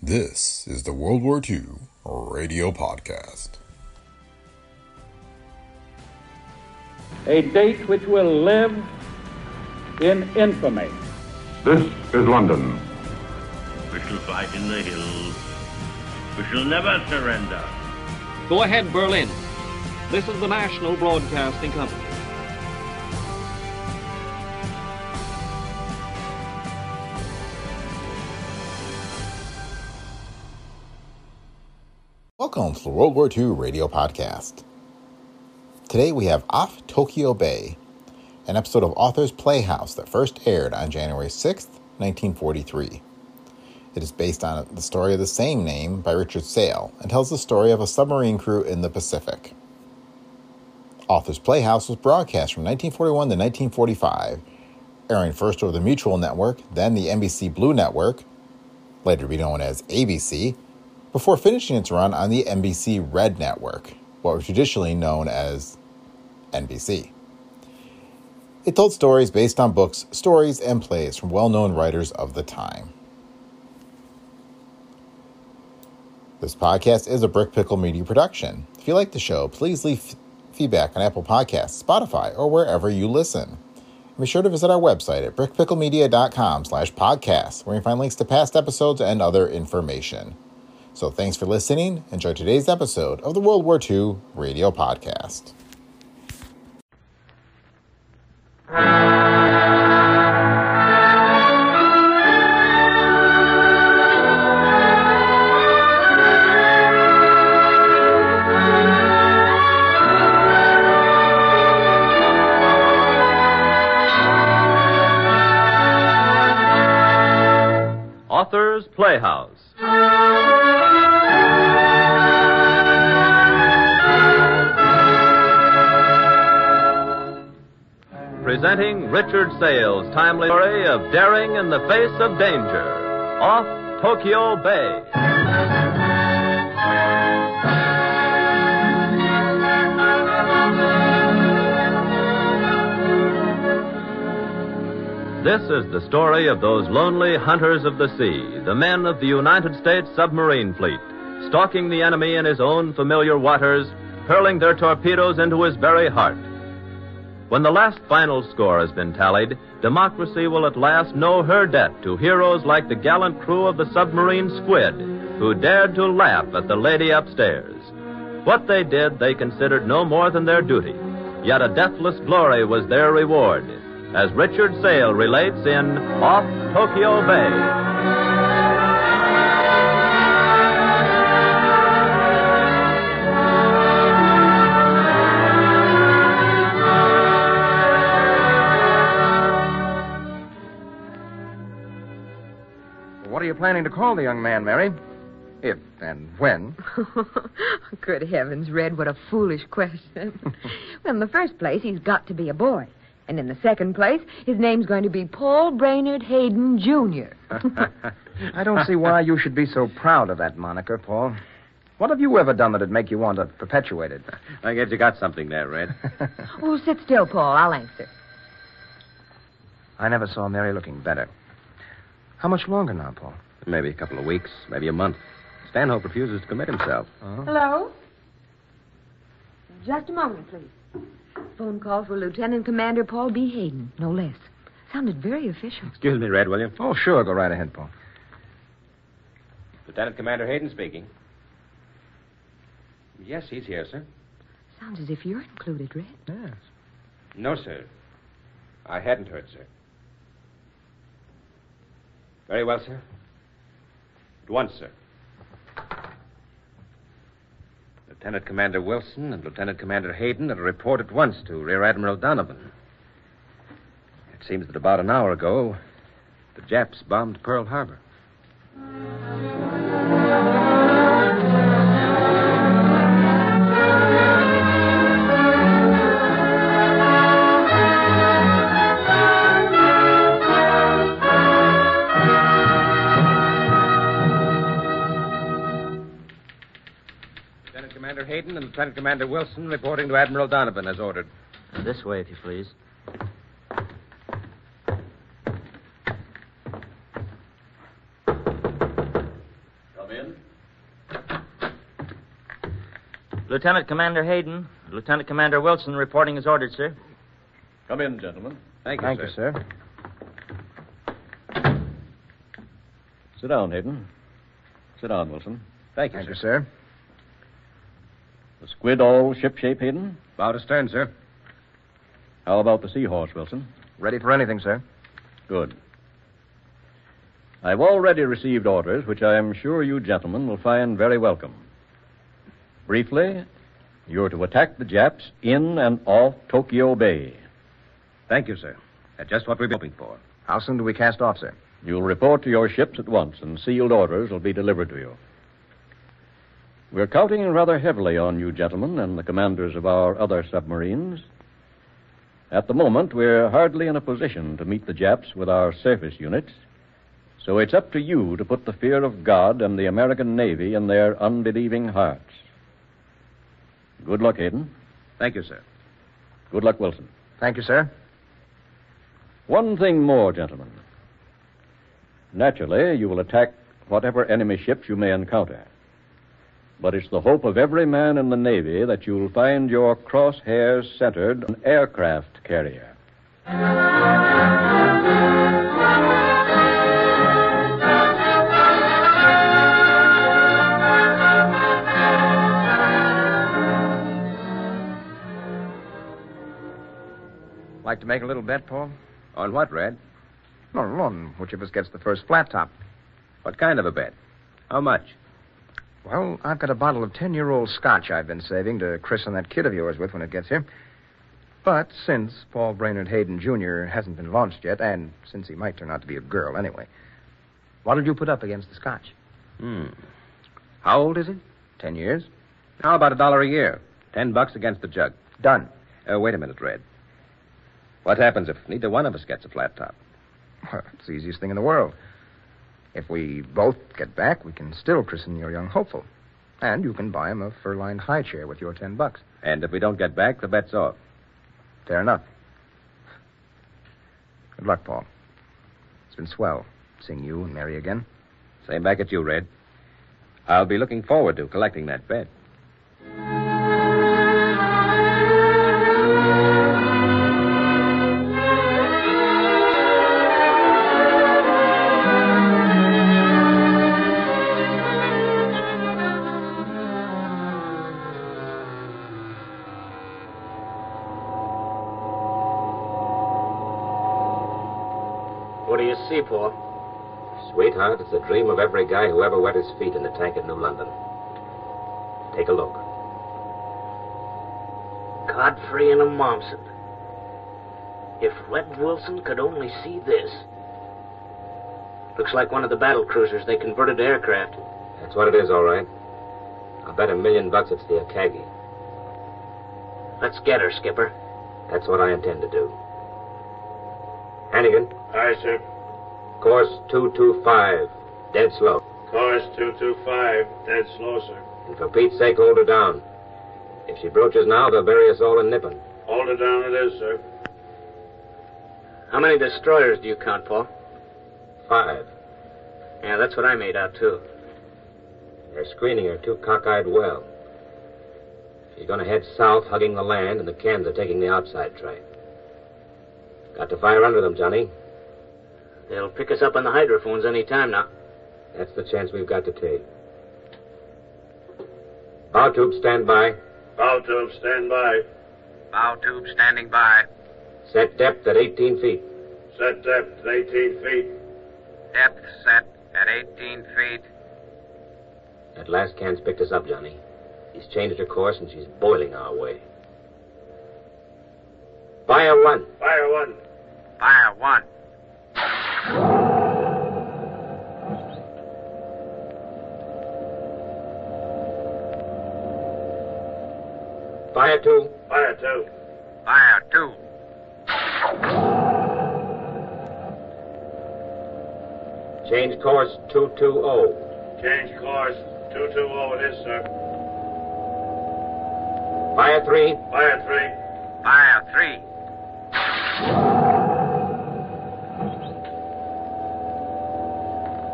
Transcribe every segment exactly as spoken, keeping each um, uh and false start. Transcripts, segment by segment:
This is the World War Two Radio Podcast. A date which will live in infamy. This is London. We shall fight in the hills. We shall never surrender. Go ahead, Berlin. This is the National Broadcasting Company. Welcome to the World War Two Radio Podcast. Today we have Off Tokyo Bay, an episode of Author's Playhouse that first aired on January sixth, nineteen forty-three. It is based on the story of the same name by Richard Sale and tells the story of a submarine crew in the Pacific. Author's Playhouse was broadcast from nineteen forty-one to nineteen forty-five, airing first over the Mutual Network, then the N B C Blue Network, later to be known as A B C, before finishing its run on the N B C Red Network, what was traditionally known as N B C. It told stories based on books, stories, and plays from well-known writers of the time. This podcast is a Brick Pickle Media production. If you like the show, please leave f- feedback on Apple Podcasts, Spotify, or wherever you listen. And be sure to visit our website at brickpicklemedia.com slash podcasts, where you can find links to past episodes and other information. So thanks for listening. Enjoy today's episode of the World War Two Radio Podcast. Author's Playhouse. Presenting Richard Sale's timely story of daring in the face of danger, Off Tokyo Bay. This is the story of those lonely hunters of the sea, the men of the United States submarine fleet, stalking the enemy in his own familiar waters, hurling their torpedoes into his very heart. When the last final score has been tallied, democracy will at last know her debt to heroes like the gallant crew of the submarine Squid, who dared to laugh at the lady upstairs. What they did they considered no more than their duty, yet a deathless glory was their reward, as Richard Sale relates in Off Tokyo Bay. What are you planning to call the young man, Mary? If and when? Good heavens, Red, what a foolish question. Well, in the first place, he's got to be a boy. And in the second place, his name's going to be Paul Brainerd Hayden, Junior I don't see why you should be so proud of that moniker, Paul. What have you ever done that'd make you want to perpetuate it? I guess you got something there, Red. Oh, sit still, Paul. I'll answer. I never saw Mary looking better. How much longer now, Paul? Maybe a couple of weeks, maybe a month. Stanhope refuses to commit himself. Uh-huh. Hello? Just a moment, please. Phone call for Lieutenant Commander Paul B. Hayden, no less. Sounded very official. Excuse me, Red, will you? Oh, sure. Go right ahead, Paul. Lieutenant Commander Hayden speaking. Yes, he's here, sir. Sounds as if you're included, Red. Yes. No, sir. I hadn't heard, sir. Very well, sir. At once, sir. Lieutenant Commander Wilson and Lieutenant Commander Hayden are report at once to Rear Admiral Donovan. It seems that about an hour ago, the Japs bombed Pearl Harbor. Commander Hayden and Lieutenant Commander Wilson reporting to Admiral Donovan as ordered. This way, if you please. Come Lieutenant Commander Hayden, Lieutenant Commander Wilson reporting as ordered, sir. Come in, gentlemen. Thank you, Thank sir. you, sir. Sit down, Hayden. Sit down, Wilson. Thank you, Thank sir. you, sir. The squid all shipshape, Hayden? About astern, sir. How about the Seahorse, Wilson? Ready for anything, sir. Good. I've already received orders which I am sure you gentlemen will find very welcome. Briefly, you're to attack the Japs in and off Tokyo Bay. Thank you, sir. That's just what we've been hoping for. How soon do we cast off, sir? You'll report to your ships at once, and sealed orders will be delivered to you. We're counting rather heavily on you gentlemen and the commanders of our other submarines. At the moment, we're hardly in a position to meet the Japs with our surface units, so it's up to you to put the fear of God and the American Navy in their unbelieving hearts. Good luck, Hayden. Thank you, sir. Good luck, Wilson. Thank you, sir. One thing more, gentlemen. Naturally, you will attack whatever enemy ships you may encounter. But it's the hope of every man in the Navy that you'll find your crosshairs centered on an aircraft carrier. Like to make a little bet, Paul? On what, Red? No, on which of us gets the first flat top. What kind of a bet? How much? Well, I've got a bottle of ten-year-old scotch I've been saving to christen that kid of yours with when it gets here. But since Paul Brainerd Hayden Junior hasn't been launched yet, and since he might turn out to be a girl anyway, what'll you put up against the scotch? Hmm. How old is he? Ten years? How about a dollar a year? Ten bucks against the jug. Done. Uh, wait a minute, Red. What happens if neither one of us gets a flat top? Well, it's the easiest thing in the world. If we both get back, we can still christen your young hopeful. And you can buy him a fur-lined high chair with your ten bucks. And if we don't get back, the bet's off. Fair enough. Good luck, Paul. It's been swell seeing you and Mary again. Same back at you, Red. I'll be looking forward to collecting that bet. What do you see, Paul? Sweetheart, it's the dream of every guy who ever wet his feet in the tank at New London. Take a look. Godfrey and a Momsen. If Red Wilson could only see this. Looks like one of the battle cruisers they converted to aircraft. That's what it is, all right. I'll bet a million bucks it's the Akagi. Let's get her, Skipper. That's what I intend to do. Hannigan. Aye, sir. Course two two five. Dead slow. Course two two five. Dead slow, sir. And for Pete's sake, hold her down. If she broaches now, they'll bury us all in Nippon. Hold her down it is, sir. How many destroyers do you count, Paul? Five. Yeah, that's what I made out, too. They're screening her too cockeyed well. She's going to head south, hugging the land, and the cans are taking the outside track. Got to fire under them, Johnny. They'll pick us up on the hydrophones any time now. That's the chance we've got to take. Bow tube, stand by. Bow tube, stand by. Bow tube, standing by. Set depth at eighteen feet. Set depth at eighteen feet. Depth set at eighteen feet. That last can's picked us up, Johnny. He's changed her course, and she's boiling our way. Fire one. Fire one. Fire one. Fire two. Fire two. Fire two. Change course two two zero. Change course two two zero it is, sir. Fire three. Fire three. Fire three.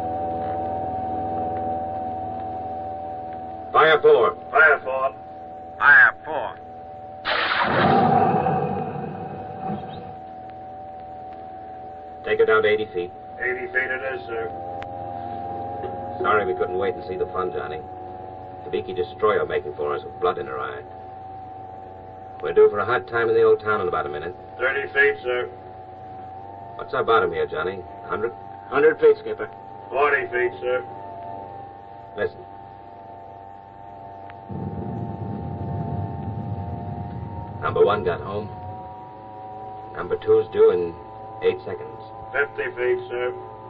Fire four. Fire four. her down to eighty feet. eighty feet it is, sir. Sorry we couldn't wait and see the fun, Johnny. The beaky destroyer making for us with blood in her eye. We're due for a hot time in the old town in about a minute. thirty feet, sir. What's our bottom here, Johnny? one hundred? one hundred feet, Skipper. forty feet, sir. Listen. Number one got home. Number two's due in eight seconds. fifty feet, sir.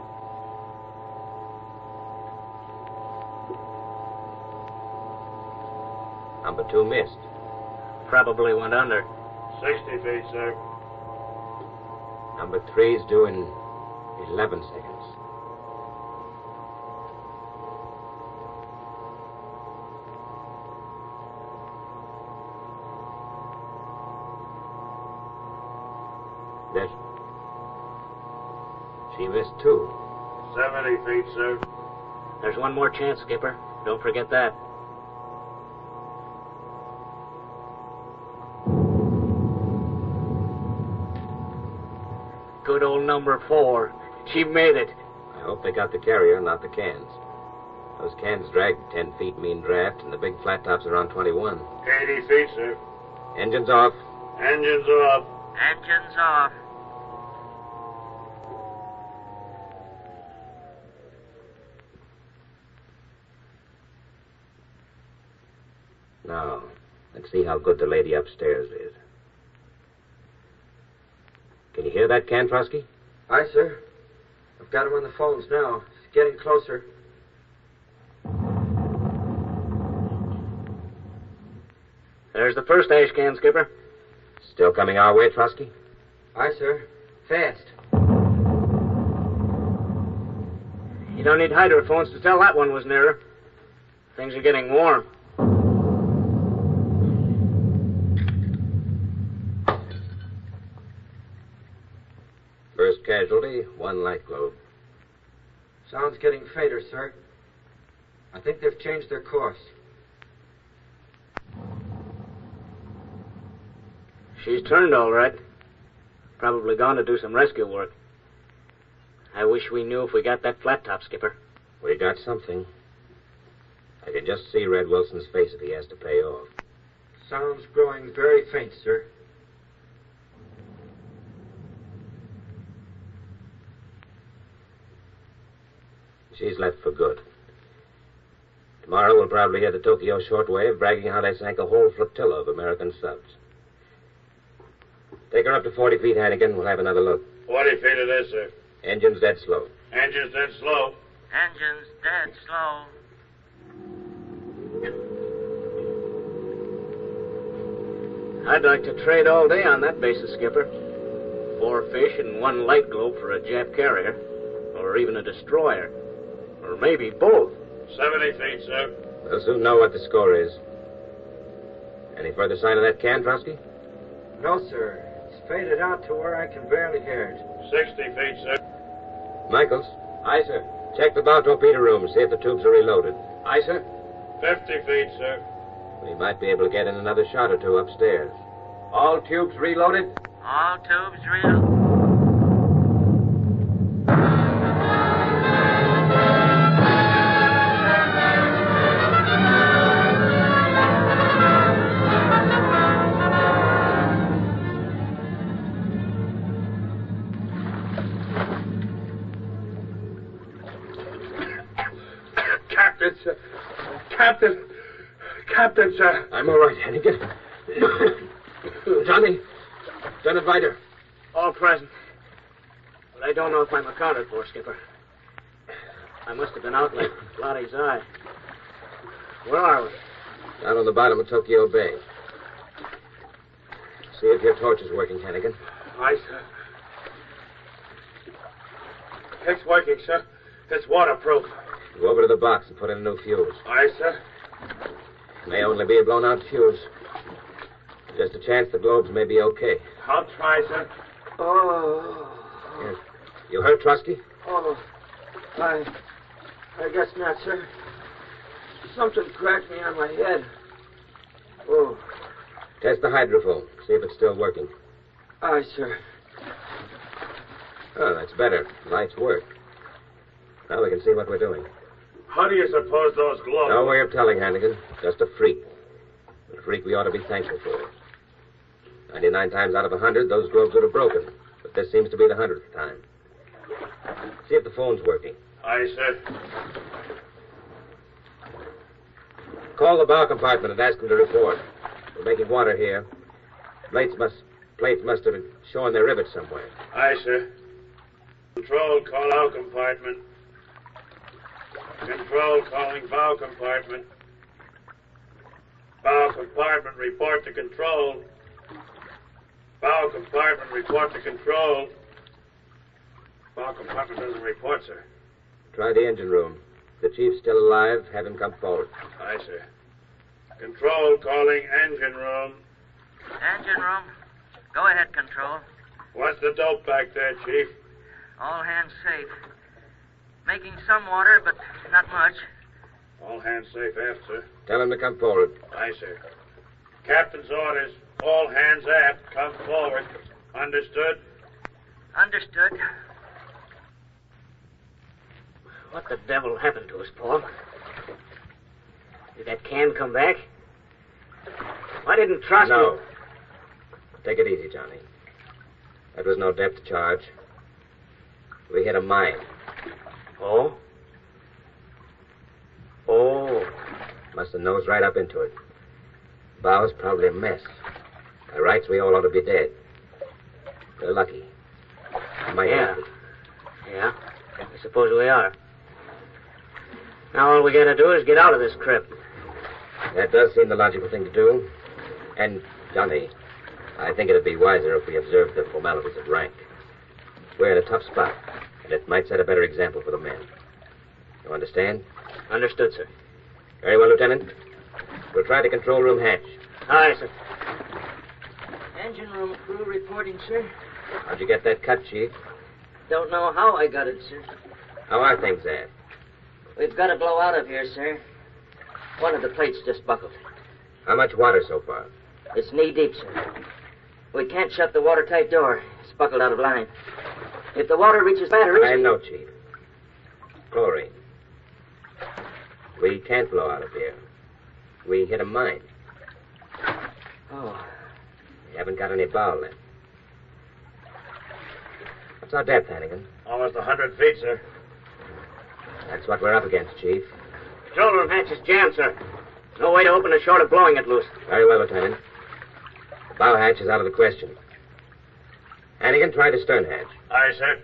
Number two missed. Probably went under. sixty feet, sir. Number three's due in eleven seconds. There. She missed two. seventy feet, sir. There's one more chance, Skipper. Don't forget that. Good old number four. She made it. I hope they got the carrier, not the cans. Those cans dragged ten feet mean draft, and the big flat tops around twenty-one. eighty feet, sir. Engines off. Engines off. Engines off. Now, let's see how good the lady upstairs is. Can you hear that, Kantrosky? Aye, sir. I've got him on the phones now. He's getting closer. There's the first ash can, Skipper. Still coming our way, Trosky? Aye, sir. Fast. You don't need hydrophones to tell that one was nearer. Things are getting warm. First casualty, one light globe. Sound's getting fainter, sir. I think they've changed their course. She's turned all right. Probably gone to do some rescue work. I wish we knew if we got that flat top, Skipper. We got something. I can just see Red Wilson's face if he has to pay off. Sound's growing very faint, sir. She's left for good. Tomorrow we'll probably hear the Tokyo shortwave bragging how they sank a whole flotilla of American subs. Take her up to forty feet, Hannigan. We'll have another look. forty feet it is, sir. Engine's dead slow. Engine's dead slow. Engine's dead slow. I'd like to trade all day on that basis, Skipper. Four fish and one light globe for a Jap carrier. Or even a destroyer. Or maybe both. seventy feet, sir. We'll soon know what the score is. Any further sign of that can, Trosky? No, sir. It's faded out to where I can barely hear it. sixty feet, sir. Michaels? Aye, sir. Check the bow torpedo room, see if the tubes are reloaded. Aye, sir. fifty feet, sir. We might be able to get in another shot or two upstairs. All tubes reloaded? All tubes reloaded. Captain, sir. Captain. Captain, sir. I'm all right, Hannigan. Johnny. Lieutenant Viter. All present. But I don't know if I'm accounted for, Skipper. I must have been out like Lottie's eye. Where are we? Down on the bottom of Tokyo Bay. See if your torch is working, Hannigan. Aye, sir. It's working, sir. It's waterproof. Go over to the box and put in a new fuse. Aye, sir. May only be a blown-out fuse. Just a chance the globes may be okay. I'll try, sir. Oh. Yes. You hurt, Trosky? Oh. I... I guess not, sir. Something cracked me on my head. Oh. Test the hydrophone. See if it's still working. Aye, sir. Oh, that's better. Lights work. Now we can see what we're doing. How do you suppose those gloves... No way of telling, Hannigan. Just a freak. A freak we ought to be thankful for. Ninety-nine times out of a hundred, those globes would have broken. But this seems to be the hundredth time. See if the phone's working. Aye, sir. Call the bow compartment and ask them to report. We're making water here. Plates must plates must have shown their rivets somewhere. Aye, sir. Control, call out compartment. Control, calling bow compartment. Bow compartment, report to control. Bow compartment, report to control. Bow compartment doesn't report, sir. Try the engine room. If the chief's still alive, have him come forward. Aye, sir. Control, calling engine room. Engine room. Go ahead, Control. What's the dope back there, Chief? All hands safe. Making some water, but not much. All hands safe aft, sir. Tell him to come forward. Aye, sir. Captain's orders. All hands aft. Come forward. Understood? Understood. What the devil happened to us, Paul? Did that can come back? I didn't trust no. you. Take it easy, Johnny. That was no depth charge. We hit a mine. Oh? Oh. Must have nosed right up into it. Bow's probably a mess. By rights, we all ought to be dead. We're lucky. Might yeah. Yeah. I suppose we are. Now all we gotta do is get out of this crypt. That does seem the logical thing to do. And, Johnny, I think it'd be wiser if we observed the formalities of rank. We're in a tough spot, and it might set a better example for the men. You understand? Understood, sir. Very well, Lieutenant. We'll try the control room hatch. Aye, sir. Engine room crew reporting, sir. How'd you get that cut, Chief? Don't know how I got it, sir. How are things there? We've got to blow out of here, sir. One of the plates just buckled. How much water so far? It's knee-deep, sir. We can't shut the watertight door. It's buckled out of line. If the water reaches batteries... I know, Chief. Chlorine. We can't blow out of here. We hit a mine. Oh. We haven't got any bow left. What's our depth, Hannigan? Almost a hundred feet, sir. That's what we're up against, Chief. Control room hatch is jammed, sir. No way to open it short of blowing it loose. Very well, Lieutenant. The bow hatch is out of the question. Hannigan, try the stern hatch. Aye, sir.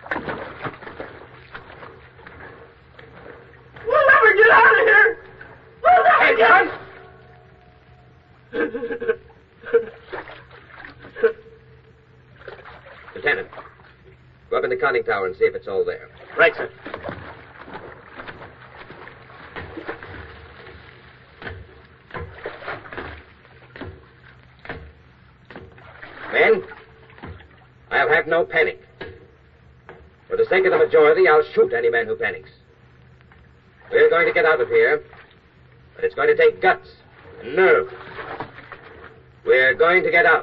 We'll never get out of here! We'll never get out! Lieutenant, go up in the conning tower and see if it's all there. Right, sir. Men, I'll have no panic. For the sake of the majority, I'll shoot any man who panics. We're going to get out of here, but it's going to take guts and nerve. We're going to get out.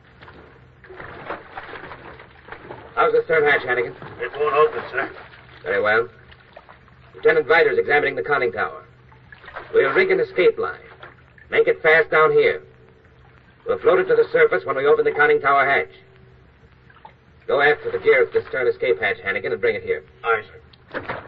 How's the stern hatch, Hannigan? It won't open, sir. Very well. Lieutenant Vidor's examining the conning tower. We'll rig an escape line. Make it fast down here. We'll float it to the surface when we open the conning tower hatch. Go after the gear at the stern escape hatch, Hannigan, and bring it here. Aye, sir.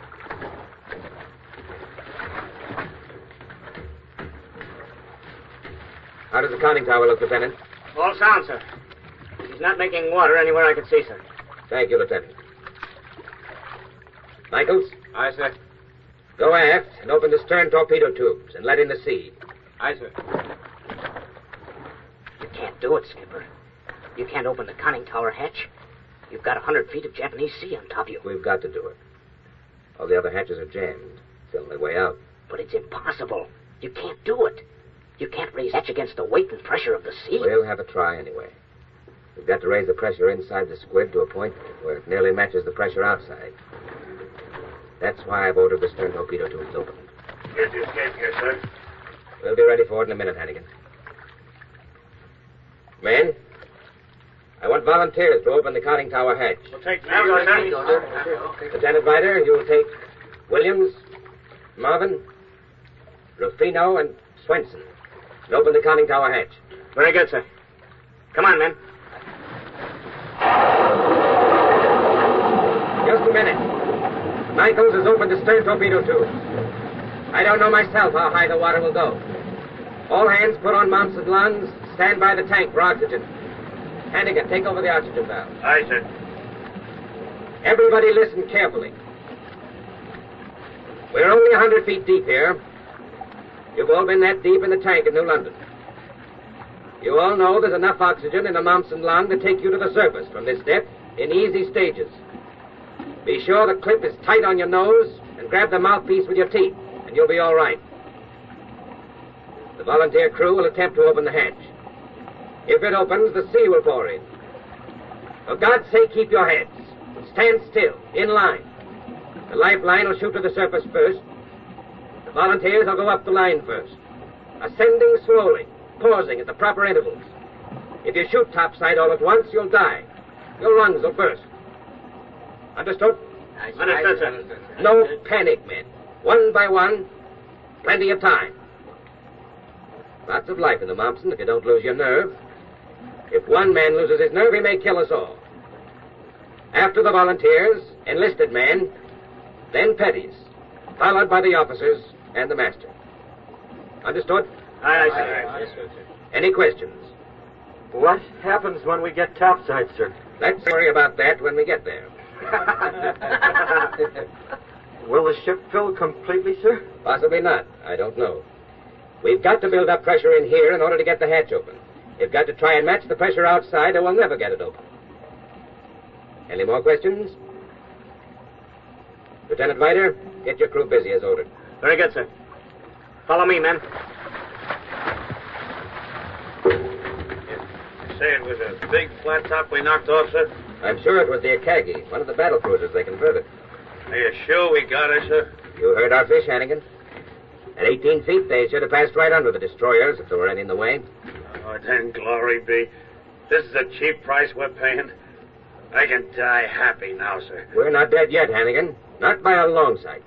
How does the conning tower look, Lieutenant? All sound, sir. He's not making water anywhere I can see, sir. Thank you, Lieutenant. Michaels? Aye, sir. Go aft and open the stern torpedo tubes and let in the sea. Aye, sir. You can't do it, Skipper. You can't open the conning tower hatch. You've got a hundred feet of Japanese sea on top of you. We've got to do it. All the other hatches are jammed. It's the only way out. But it's impossible. You can't do it. You can't raise hatch against the weight and pressure of the sea. We'll have a try anyway. We've got to raise the pressure inside the squid to a point where it nearly matches the pressure outside. That's why I've ordered the stern torpedo tubes opened. Here's the escape gear, sir. We'll be ready for it in a minute, Hannigan. Men, I want volunteers to open the conning tower hatch. We'll take me. Lieutenant Ryder, you will take Williams, Marvin, Rufino, and Swenson. And open the conning tower hatch. Very good, sir. Come on, men. Just a minute. Michaels has opened the stern torpedo tubes. I don't know myself how high the water will go. All hands put on mounts and lungs. Stand by the tank for oxygen. Hannigan, take over the oxygen valve. Aye, sir. Everybody listen carefully. We're only a hundred feet deep here. You've all been that deep in the tank in New London. You all know there's enough oxygen in a Momsen lung to take you to the surface from this depth in easy stages. Be sure the clip is tight on your nose and grab the mouthpiece with your teeth, and you'll be all right. The volunteer crew will attempt to open the hatch. If it opens, the sea will pour in. For God's sake, keep your heads. Stand still, in line. The lifeline will shoot to the surface first. The volunteers will go up the line first, ascending slowly, pausing at the proper intervals. If you shoot topside all at once, you'll die. Your lungs will burst. Understood? Understood, sir. No panic, men. One by one, plenty of time. Lots of life in the Momsen if you don't lose your nerve. If one man loses his nerve, he may kill us all. After the volunteers, enlisted men, then petties, followed by the officers and the master. Understood? Aye, aye, sir. Any questions? What happens when we get topside, sir? Let's worry about that when we get there. Will the ship fill completely, sir? Possibly not. I don't know. We've got to build up pressure in here in order to get the hatch open. You've got to try and match the pressure outside or we'll never get it open. Any more questions? Lieutenant Ryder, get your crew busy as ordered. Very good, sir. Follow me, men. You say it was a big flat top we knocked off, sir? I'm sure it was the Akagi, one of the battle cruisers they converted. Are you sure we got her, sir? You heard our fish, Hannigan. At eighteen feet, they should have passed right under the destroyers if there were any in the way. Oh, then glory be. This is a cheap price we're paying. I can die happy now, sir. We're not dead yet, Hannigan. Not by a long sight.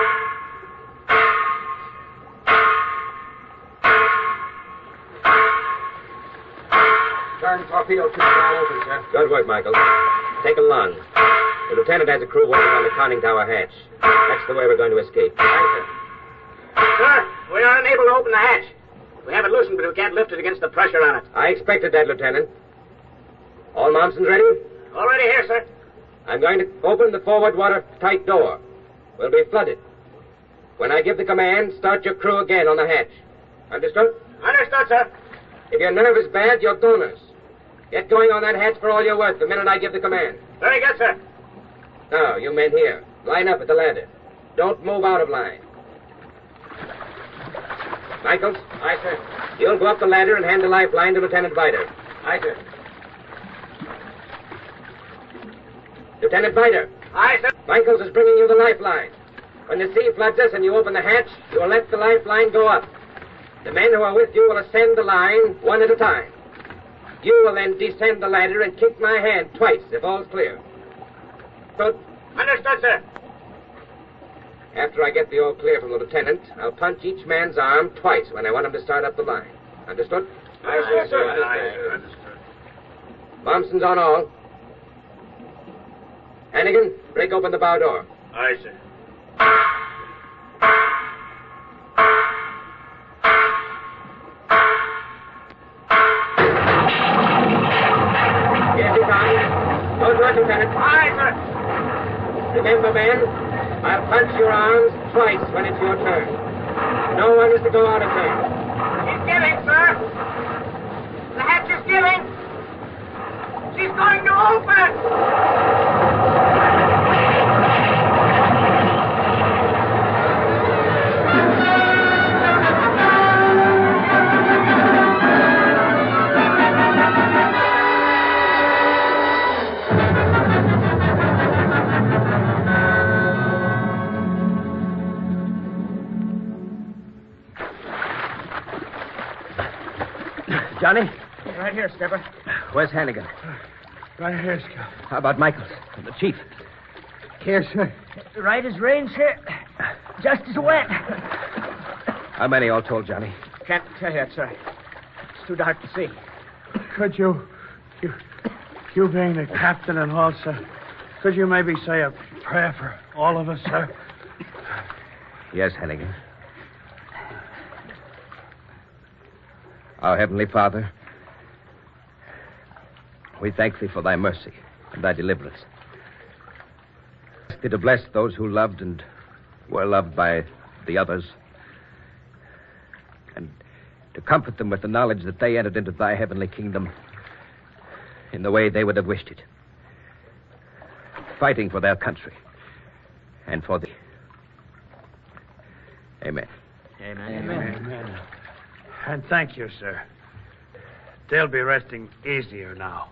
Turn torpedo tube now open, sir. Good work, Michael. Take a lung. The lieutenant has a crew working on the conning tower hatch. That's the way we're going to escape. Aye, sir. Sir, we are unable to open the hatch. We have it loosened, but we can't lift it against the pressure on it. I expected that, Lieutenant. All Momsens ready? Already here, sir. I'm going to open the forward watertight door. We'll be flooded. When I give the command, start your crew again on the hatch. Understood? Understood, sir. If your nerve is bad, you're donors. Get going on that hatch for all you're worth the minute I give the command. Very good, sir. Now, you men here, line up at the ladder. Don't move out of line. Michaels? Aye, sir. You'll go up the ladder and hand the lifeline to Lieutenant Ryder. Aye, sir. Lieutenant Ryder. Aye, sir. Michaels is bringing you the lifeline. When the sea floods us and you open the hatch, you'll let the lifeline go up. The men who are with you will ascend the line one at a time. You will then descend the ladder and kick my hand twice if all's clear. Good? Understood, sir. After I get the all clear from the lieutenant, I'll punch each man's arm twice when I want him to start up the line. Understood? Aye, sir. sir. Aye, sir. Understood. Momsen's on all. Hannigan, break open the bow door. Aye, sir. Here he comes. Go to it, Lieutenant. Aye, sir. Remember, men, I'll punch your arms twice when it's your turn. No one is to go out of turn. She's giving, sir. The hatch is giving. She's going to open. Johnny? Right here, Skipper. Where's Hannigan? Right here, Scout. How about Michaels, the chief? Here, sir. Right as rain, sir. Just as wet. How many all told, Johnny? Can't tell you, sir. It's too dark to see. Could you, you, you being the captain and all, sir, could you maybe say a prayer for all of us, sir? Yes, Hennigan. Our Heavenly Father, we thank thee for thy mercy and thy deliverance. Ask thee to bless those who loved and were loved by the others, and to comfort them with the knowledge that they entered into thy heavenly kingdom in the way they would have wished it, fighting for their country and for thee. Amen. Amen. Amen. Amen. And thank you, sir. They'll be resting easier now.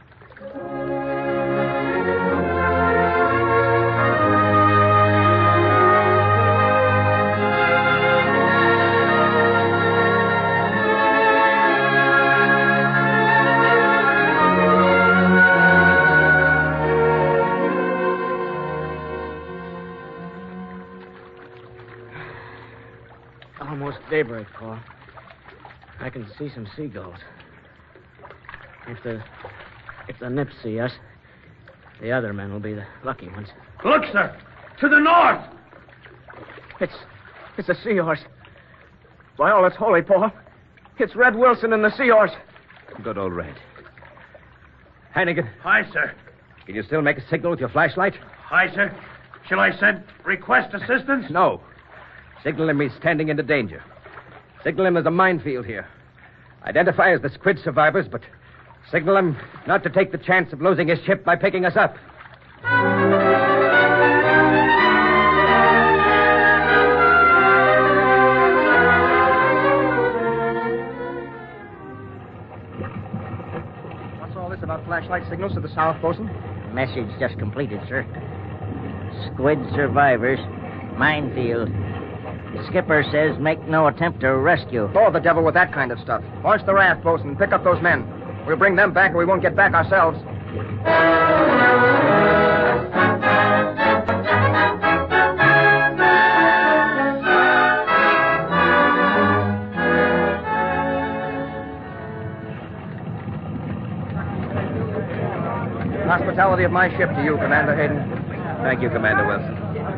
Almost daybreak, Paul. I can see some seagulls. If the if the nips see us, the other men will be the lucky ones. Look, sir! To the north! It's it's a seahorse. By all that's holy, Paul. It's Red Wilson and the seahorse. Good old Red. Hannigan. Hi, sir. Can you still make a signal with your flashlight? Hi, sir. Shall I send request assistance? No. Signal him he's standing into danger. Signal him there's a minefield here. Identify as the squid survivors, but signal him not to take the chance of losing his ship by picking us up. What's all this about flashlight signals to the south, bosun? Message just completed, sir. Squid survivors, minefield. The skipper says make no attempt to rescue. Oh, the devil with that kind of stuff. Launch the raft, bosun, and pick up those men. We'll bring them back, or we won't get back ourselves. Hospitality of my ship to you, Commander Hayden. Thank you, Commander Wilson.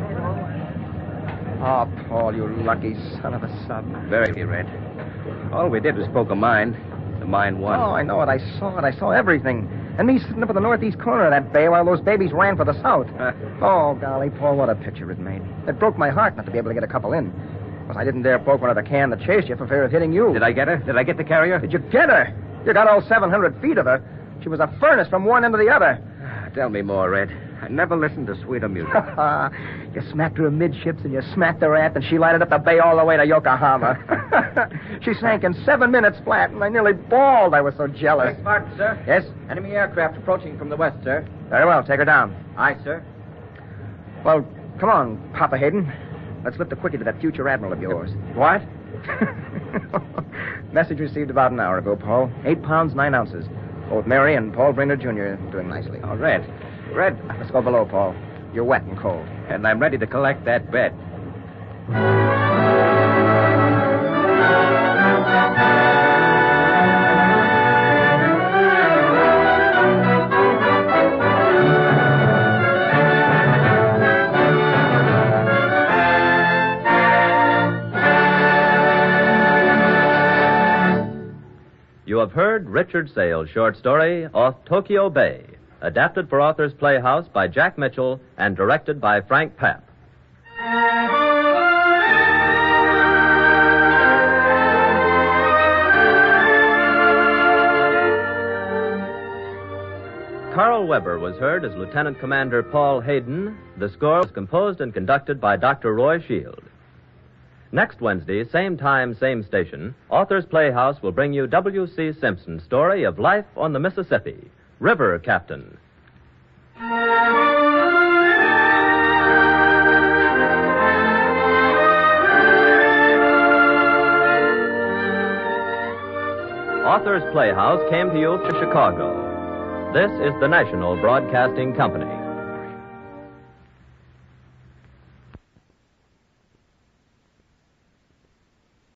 Oh, Paul, you lucky son of a sub. Very red. All we did was poke a mine. The mine won. Oh, I know it. I saw it. I saw everything. And me sitting up in the northeast corner of that bay while those babies ran for the south. Oh, golly, Paul, what a picture it made. It broke my heart not to be able to get a couple in. Because I didn't dare poke one of the can that chased you for fear of hitting you. Did I get her? Did I get the carrier? Did you get her? You got all seven hundred feet of her. She was a furnace from one end to the other. Tell me more, Red. I never listened to sweeter music. You smacked her amidships and you smacked her aft, and she lighted up the bay all the way to Yokohama. She sank in seven minutes flat, and I nearly bawled. I was so jealous. Martin, sir. Yes? Enemy aircraft approaching from the west, sir. Very well. Take her down. Aye, sir. Well, come on, Papa Hayden. Let's lift the quickie to that future admiral of yours. What? Message received about an hour ago, Paul. Eight pounds, nine ounces. Both Mary and Paul Brainerd Junior doing nicely. Oh, Red. Red. Let's go below, Paul. You're wet and cold. And I'm ready to collect that bet. You have heard Richard Sale's short story, Off Tokyo Bay, adapted for Authors Playhouse by Jack Mitchell and directed by Frank Papp. Carl Weber was heard as Lieutenant Commander Paul Hayden. The score was composed and conducted by Doctor Roy Shield. Next Wednesday, same time, same station, Authors Playhouse will bring you W C Simpson's story of life on the Mississippi, River Captain. Authors Playhouse came to you from Chicago. This is the National Broadcasting Company.